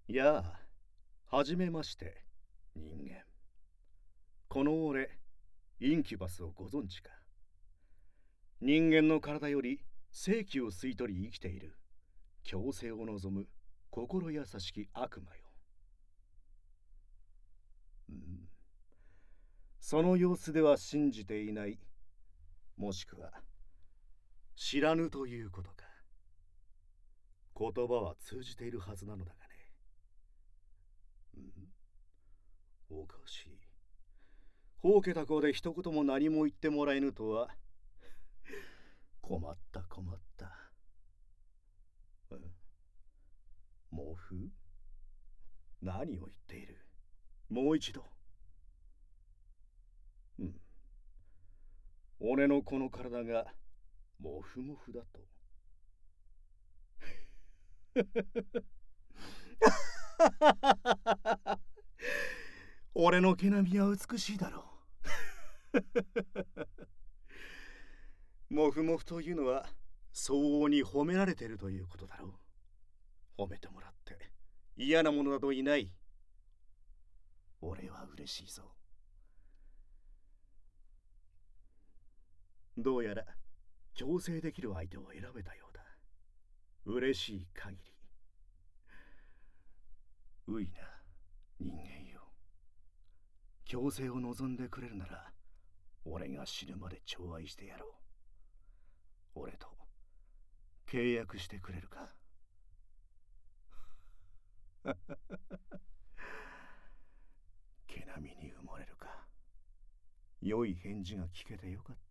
やあ、はじめまして、人間。この俺、インキュバスをご存知か？人間の体より生気を吸い取り生きている、共生を望む心優しき悪魔よ。その様子では信じていない、もしくは知らぬということか。言葉は通じているはずなのだがね。おかしい。ほうけた子で一言も何も言ってもらえぬとは、困った困った。毛布？何を言っている？もう一度。俺のこの体がモフモフだと。俺の毛並みは美しいだろう。モフモフというのは相応に褒められているということだろう。褒めてもらって嫌なものなどいない。俺は嬉しいぞ。どうやら共生できる相手を選べたようだ。嬉しい限り。ういな、人間よ。共生を望んでくれるなら、俺が死ぬまで寵愛してやろう。俺と契約してくれるか？毛並みに埋もれるか？良い返事が聞けてよかった。